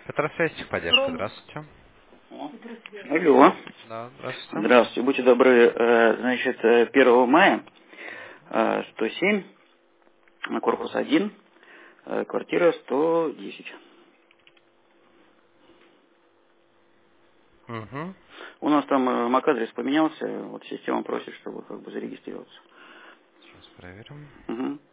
Петросвязь, техподдержка, здравствуйте. Алло. Да, здравствуйте. Здравствуйте, будьте добры. Значит, 1 мая 107, корпус 1, квартира 110. Угу. У нас там MAC-адрес поменялся, вот система просит, чтобы как бы зарегистрироваться. Сейчас проверим. Угу.